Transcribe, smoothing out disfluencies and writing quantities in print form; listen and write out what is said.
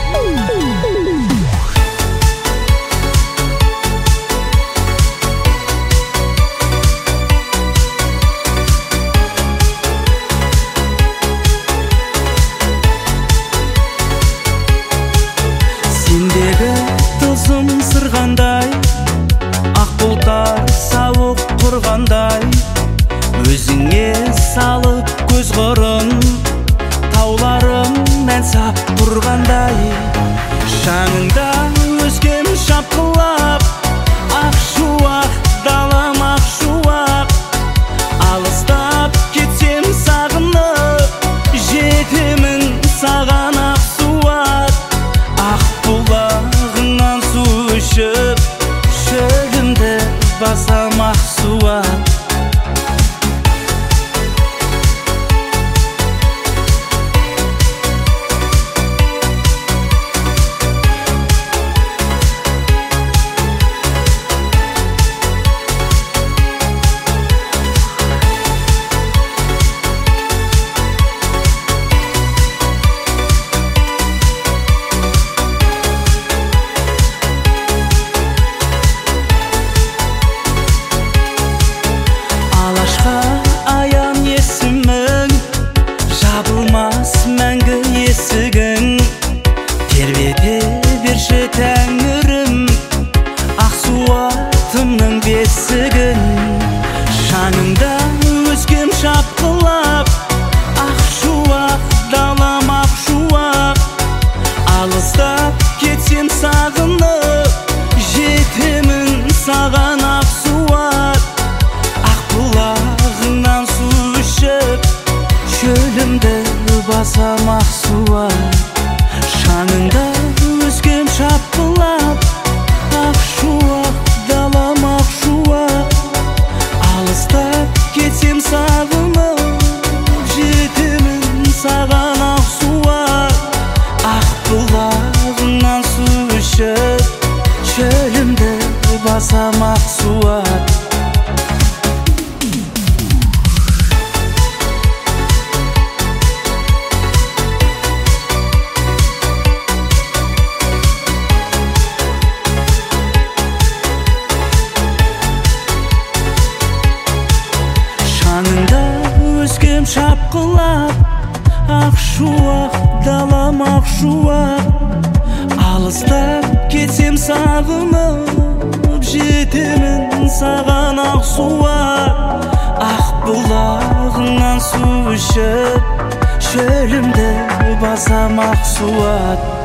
Сендегі тылсым сырғандай, ақ бұлттар сауық құрғандай, өзіңе салып көз қырын, тауларым ән сап тұрғандай. Шаңыңда өзгем шапқылап, ақ шуақ далам ақ шуақ, алыстап кетсем сағынып, жетемін саған ақ суат. Ақ бұлағыңнан су ішіп, шөлімді басам ақ суат. Аян есімің, жабылмас мәңгі есігің, тербете берші тәңірім ақ суатымның бесігін. Шаңыңда өзгем шапқылап, ақ шуақ далам ақ шуақ, алыстап кетсем сағынып, жетемін саған ақ суат. Бұлағыңнан су ішіп, шөлімді басам ақ суат. Шаңыңда өзгем шапқылап, ақ шуақ далам ақ шуақ, алыстап кетсем сағынып, жетемін саған ақ суат. Ақ бұлағыңнан су ішіп, шөлімді басам ақ суат. Шаңыңда өзгем шапқылап, ақ шуақ далам ақ шуақ, алыстап кетсем сағынып, жетемін саған ақ суат. Ақ бұлағыңнан су ішіп, шөлімді басам ақ суат.